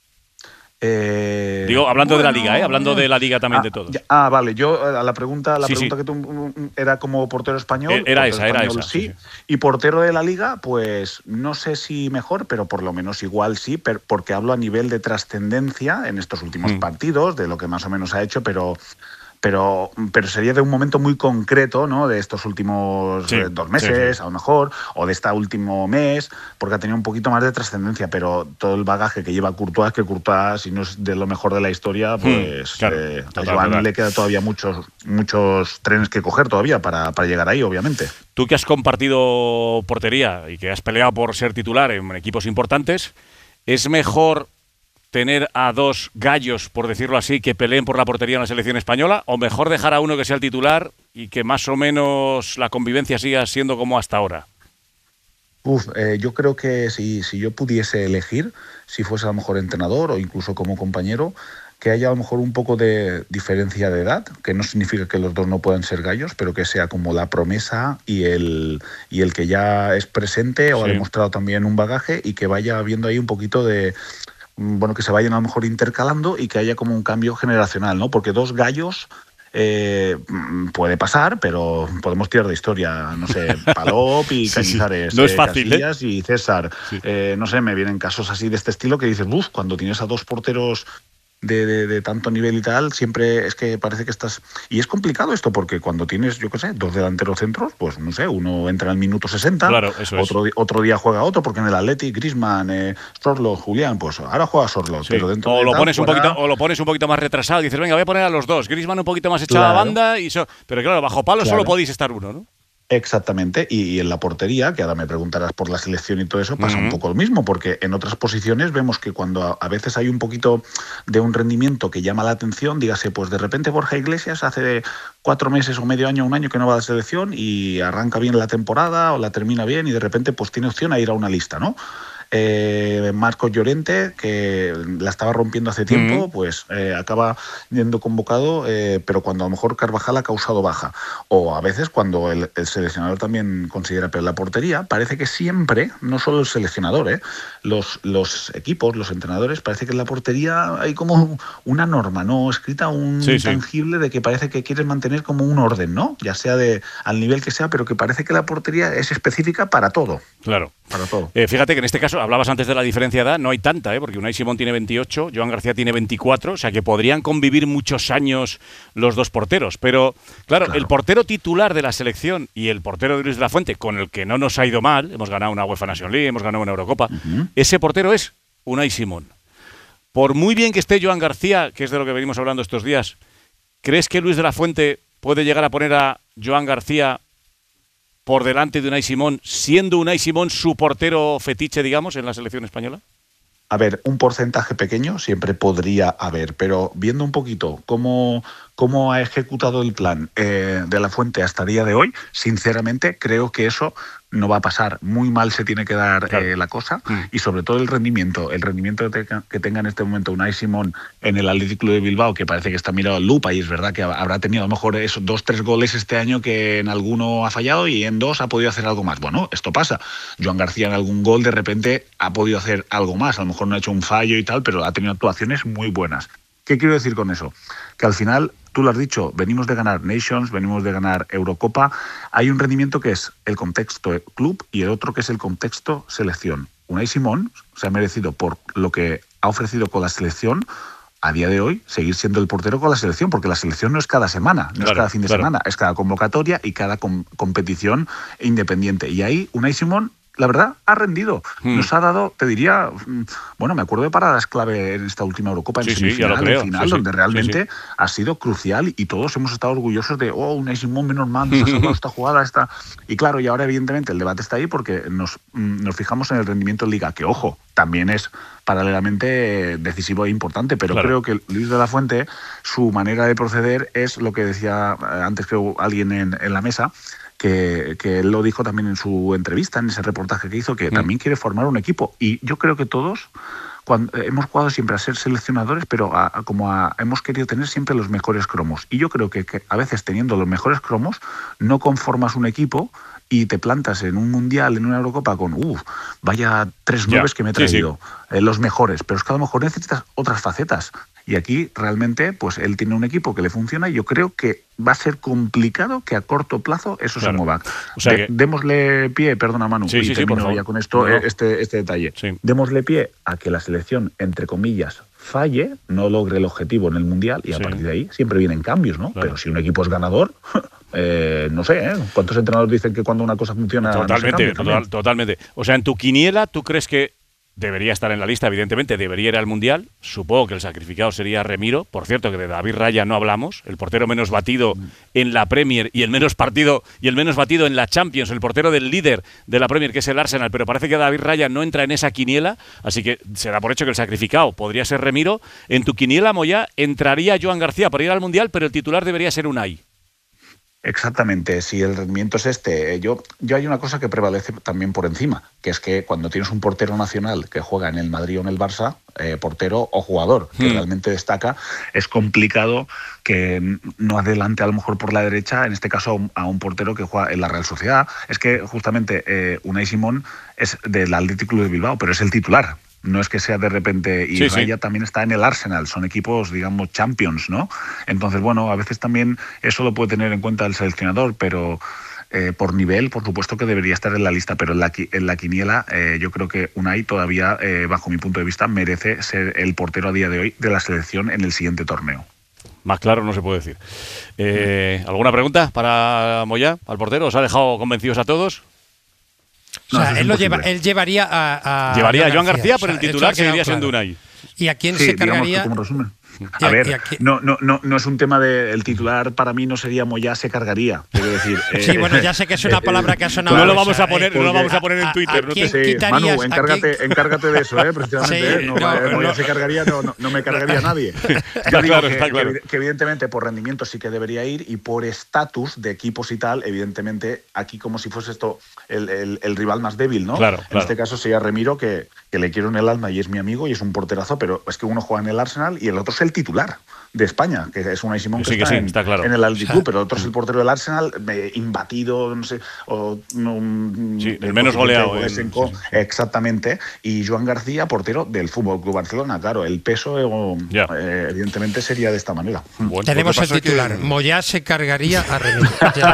Digo, hablando de la Liga, hablando de la Liga también de todo. Vale, yo a la pregunta que tú era como portero español. Era esa. Sí. Y portero de la Liga, pues no sé si mejor, pero por lo menos igual sí, porque hablo a nivel de trascendencia en estos últimos partidos, de lo que más o menos ha hecho, pero sería de un momento muy concreto, ¿no? De estos últimos 2 meses, a lo mejor, o de este último mes, porque ha tenido un poquito más de trascendencia, pero todo el bagaje que lleva Courtois, si no es de lo mejor de la historia, pues a Joan le queda todavía muchos trenes que coger todavía para llegar ahí, obviamente. Tú que has compartido portería y que has peleado por ser titular en equipos importantes, ¿es mejor tener a 2 gallos, por decirlo así, que peleen por la portería en la selección española, o mejor dejar a uno que sea el titular y que más o menos la convivencia siga siendo como hasta ahora? Yo creo que si yo pudiese elegir, si fuese a lo mejor entrenador o incluso como compañero, que haya a lo mejor un poco de diferencia de edad, que no significa que los dos no puedan ser gallos, pero que sea como la promesa y el que ya es presente o ha demostrado también un bagaje, y que vaya habiendo ahí un poquito de... Bueno, que se vayan a lo mejor intercalando y que haya como un cambio generacional, ¿no? Porque 2 gallos puede pasar, pero podemos tirar de historia, no sé, Palop y Cañizares, no es fácil, Casillas y César. No sé, me vienen casos así de este estilo que dices, cuando tienes a 2 porteros de tanto nivel y tal, siempre es que parece que estás... Y es complicado esto, porque cuando tienes, yo qué sé, 2 delanteros centros, pues no sé, uno entra al minuto 60, claro, otro día juega otro, porque en el Athletic, Griezmann, Sorloth, Julián, pues ahora juega Sorloth, pero dentro o lo pones un poquito más retrasado y dices, venga, voy a poner a los 2, Griezmann un poquito más echado a la banda, pero claro, bajo palo solo podéis estar uno, ¿no? Exactamente, y en la portería, que ahora me preguntarás por la selección y todo eso, pasa un poco lo mismo, porque en otras posiciones vemos que cuando a veces hay un poquito de un rendimiento que llama la atención, dígase, pues de repente Borja Iglesias hace 4 meses o medio año, un año que no va a la selección y arranca bien la temporada o la termina bien y de repente pues tiene opción a ir a una lista, ¿no? Marcos Llorente, que la estaba rompiendo hace tiempo, pues acaba yendo convocado, pero cuando a lo mejor Carvajal ha causado baja. O a veces cuando el seleccionador también considera perder la portería, parece que siempre, no solo el seleccionador, los equipos, los entrenadores, parece que en la portería hay como una norma, ¿no? Escrita, un tangible de que parece que quieres mantener como un orden, ¿no? Ya sea al nivel que sea, pero que parece que la portería es específica para todo. Claro. Para todo. Fíjate que en este caso, hablabas antes de la diferencia de edad, no hay tanta, porque Unai Simón tiene 28, Joan García tiene 24, o sea que podrían convivir muchos años los 2 porteros. Pero, claro, el portero titular de la selección y el portero de Luis de la Fuente, con el que no nos ha ido mal, hemos ganado una UEFA Nation League, hemos ganado una Eurocopa, ese portero es Unai Simón. Por muy bien que esté Joan García, que es de lo que venimos hablando estos días, ¿crees que Luis de la Fuente puede llegar a poner a Joan García por delante de Unai Simón, siendo Unai Simón su portero fetiche, digamos, en la selección española? A ver, un porcentaje pequeño siempre podría haber, pero viendo un poquito cómo ha ejecutado el plan de la Fuente hasta el día de hoy, sinceramente creo que eso no va a pasar. Muy mal se tiene que dar la cosa, y sobre todo el rendimiento que tenga en este momento Unai Simón en el Athletic Club de Bilbao, que parece que está mirado en lupa, y es verdad que habrá tenido a lo mejor esos 2-3 goles este año que en alguno ha fallado y en 2 ha podido hacer algo más. Bueno, esto pasa. Joan García en algún gol de repente ha podido hacer algo más, a lo mejor no ha hecho un fallo y tal, pero ha tenido actuaciones muy buenas. ¿Qué quiero decir con eso? Que al final, tú lo has dicho, venimos de ganar Nations, venimos de ganar Eurocopa. Hay un rendimiento que es el contexto club y el otro que es el contexto selección. Unai Simón se ha merecido, por lo que ha ofrecido con la selección, a día de hoy, seguir siendo el portero con la selección, porque la selección no es cada semana, no es cada fin de semana, es cada convocatoria y cada competición independiente. Y ahí Unai Simón la verdad, ha rendido. Nos ha dado, te diría, me acuerdo de paradas clave en esta última Eurocopa, en semifinal, en final, donde realmente ha sido crucial y todos hemos estado orgullosos de, Unai Simón, menos mal, nos ha salvado esta jugada, esta. Y claro, y ahora evidentemente el debate está ahí porque nos fijamos en el rendimiento en Liga, que ojo, también es paralelamente decisivo e importante, pero creo que Luis de la Fuente, su manera de proceder es lo que decía antes que alguien en la mesa, que él lo dijo también en su entrevista, en ese reportaje que hizo, que también quiere formar un equipo. Y yo creo que todos hemos jugado siempre a ser seleccionadores, pero hemos querido tener siempre los mejores cromos. Y yo creo que a veces teniendo los mejores cromos no conformas un equipo y te plantas en un mundial, en una Eurocopa con vaya 3 nueves que me he traído, los mejores, pero es que a lo mejor necesitas otras facetas. Y aquí realmente pues él tiene un equipo que le funciona y yo creo que va a ser complicado que a corto plazo eso se mueva. O sea démosle pie, perdona Manu, y termino ya con esto, este detalle. Démosle pie a que la selección, entre comillas, falle, no logre el objetivo en el Mundial y a partir de ahí siempre vienen cambios, ¿no? Claro. Pero si un equipo es ganador, no sé, ¿cuántos entrenadores dicen que cuando una cosa funciona totalmente, no se cambia? Totalmente. O sea, en tu quiniela, ¿tú crees que debería estar en la lista? Evidentemente, debería ir al Mundial. Supongo que el sacrificado sería Remiro. Por cierto, que de David Raya no hablamos. El portero menos batido en la Premier y el menos batido en la Champions. El portero del líder de la Premier, que es el Arsenal. Pero parece que David Raya no entra en esa quiniela. Así que se da por hecho que el sacrificado podría ser Remiro. En tu quiniela, Moyá, entraría Joan García para ir al Mundial, pero el titular debería ser Unai. Exactamente, si el rendimiento es este. Yo hay una cosa que prevalece también por encima, que es que cuando tienes un portero nacional que juega en el Madrid o en el Barça, portero o jugador que realmente destaca, es complicado que no adelante a lo mejor por la derecha, en este caso a un portero que juega en la Real Sociedad. Es que justamente Unai Simón es del Athletic Club de Bilbao, pero es el titular. No es que sea de repente, y Raya también está en el Arsenal, son equipos, digamos, champions, ¿no? Entonces, a veces también eso lo puede tener en cuenta el seleccionador, pero por nivel, por supuesto que debería estar en la lista, pero en la quiniela yo creo que Unai todavía, bajo mi punto de vista, merece ser el portero a día de hoy de la selección en el siguiente torneo. Más claro no se puede decir. ¿Alguna pregunta para Moyá, al portero? ¿Os ha dejado convencidos a todos? O sea, él llevaría a Joan García, pero el titular seguiría siendo Unai. ¿Y a quién se cargaría? Como resumen. A ver, no es un tema el titular para mí no sería Moyá, se cargaría. Quiero decir, sí, ya sé que es una palabra que ha sonado. No lo vamos a poner, en Twitter. Manu, encárgate de eso, precisamente. Moyá se cargaría, no me cargaría nadie. Yo digo que evidentemente por rendimiento sí que debería ir y por estatus de equipos y tal, evidentemente aquí como si fuese esto el rival más débil, ¿no? Claro. En este caso sería Remiro, que le quiero en el alma y es mi amigo y es un porterazo, pero es que uno juega en el Arsenal y el otro es el titular de España, que es Unai Simón, que está en el Athletic Club, pero el otro es el portero del Arsenal, imbatido, no sé, el menos goleado. Exactamente, y Joan García, portero del Fútbol Club Barcelona. Claro, el peso evidentemente sería de esta manera. Tenemos el titular. Moyá se cargaría a Remiro.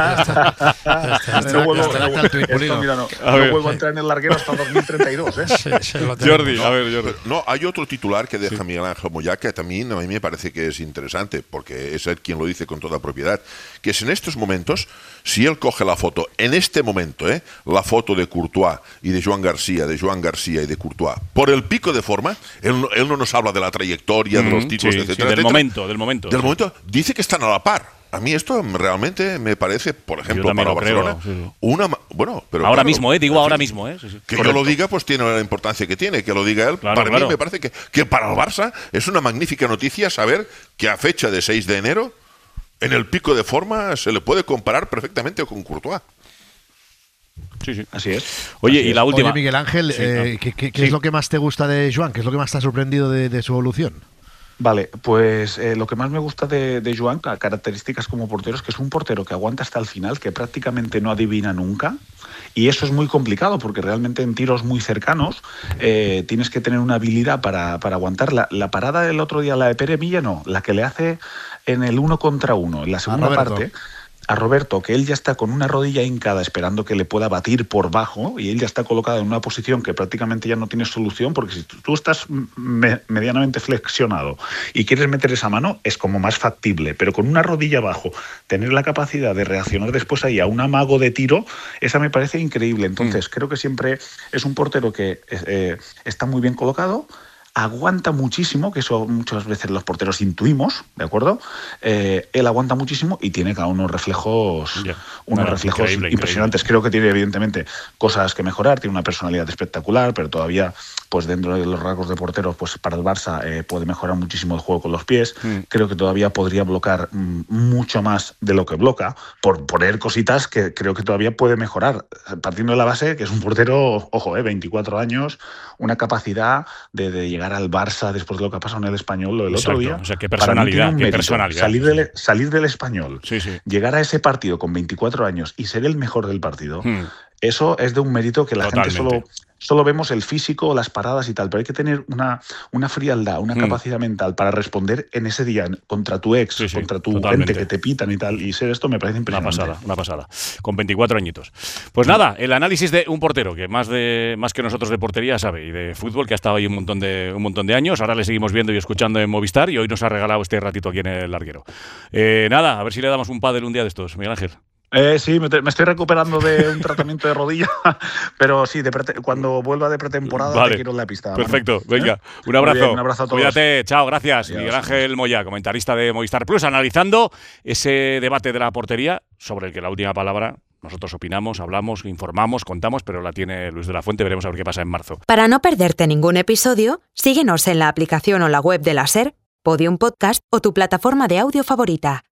No vuelvo a entrar en el larguero hasta 2032. Jordi, a ver, Jordi. No, hay otro titular que deja Miguel Ángel Moyá que también a mí me parece que es interesante, porque es él quien lo dice con toda propiedad, que es en estos momentos, si él coge la foto, en este momento, la foto de Courtois y de Joan García y de Courtois, por el pico de forma, él no nos habla de la trayectoria, de los títulos, etcétera, del momento. Del momento, dice que están a la par. A mí esto realmente me parece, por ejemplo, para Barcelona, pero ahora mismo, digo ahora mismo, que yo lo diga, pues tiene la importancia que tiene, que lo diga él. Para mí me parece que para el Barça es una magnífica noticia saber que a fecha de 6 de enero, en el pico de forma, se le puede comparar perfectamente con Courtois. Sí. Así es. Oye, y la última. Oye, Miguel Ángel, ¿qué es lo que más te gusta de Joan? ¿Qué es lo que más te ha sorprendido de su evolución? Vale, pues lo que más me gusta de Joan, características como portero, es que es un portero que aguanta hasta el final, que prácticamente no adivina nunca, y eso es muy complicado porque realmente en tiros muy cercanos tienes que tener una habilidad para aguantar. La parada del otro día, la de Pere Milla, no, la que le hace en el 1 contra 1, en la segunda parte. a Roberto que él ya está con una rodilla hincada esperando que le pueda batir por bajo y él ya está colocado en una posición que prácticamente ya no tiene solución, porque si tú estás medianamente flexionado y quieres meter esa mano es como más factible, pero con una rodilla abajo tener la capacidad de reaccionar después ahí a un amago de tiro, esa me parece increíble. Entonces creo que siempre es un portero que está muy bien colocado, aguanta muchísimo, que eso muchas veces los porteros intuimos, ¿de acuerdo? Él aguanta muchísimo y tiene cada unos reflejos impresionantes. Creo que tiene evidentemente cosas que mejorar, tiene una personalidad espectacular, pero todavía, pues dentro de los rasgos de portero, pues para el Barça puede mejorar muchísimo el juego con los pies. Creo que todavía podría bloquear mucho más de lo que bloca, por poner cositas que creo que todavía puede mejorar, partiendo de la base que es un portero, ojo, 24 años, una capacidad de llegar al Barça después de lo que ha pasado en el Español, lo del otro día. O sea, qué personalidad. Salir del Español, llegar a ese partido con 24 años y ser el mejor del partido, eso es de un mérito que la gente solo vemos el físico, las paradas y tal, pero hay que tener una frialdad, una capacidad mental para responder en ese día contra tu ex, contra tu gente que te pitan y tal, y ser esto me parece impresionante. Una pasada, con 24 añitos. Pues nada, el análisis de un portero que más que nosotros de portería sabe, y de fútbol, que ha estado ahí un montón de años, ahora le seguimos viendo y escuchando en Movistar, y hoy nos ha regalado este ratito aquí en el larguero. Nada, a ver si le damos un pádel un día de estos, Miguel Ángel. Sí, me estoy recuperando de un tratamiento de rodilla, pero sí, cuando vuelva de pretemporada te quiero en la pista. Perfecto, venga, un abrazo. Bien, un abrazo a todos. Cuídate, chao, gracias. Adiós. Miguel Ángel Moya, comentarista de Movistar Plus, analizando ese debate de la portería, sobre el que la última palabra nosotros opinamos, hablamos, informamos, contamos, pero la tiene Luis de la Fuente, veremos a ver qué pasa en marzo. Para no perderte ningún episodio, síguenos en la aplicación o la web de la SER, Podium Podcast o tu plataforma de audio favorita.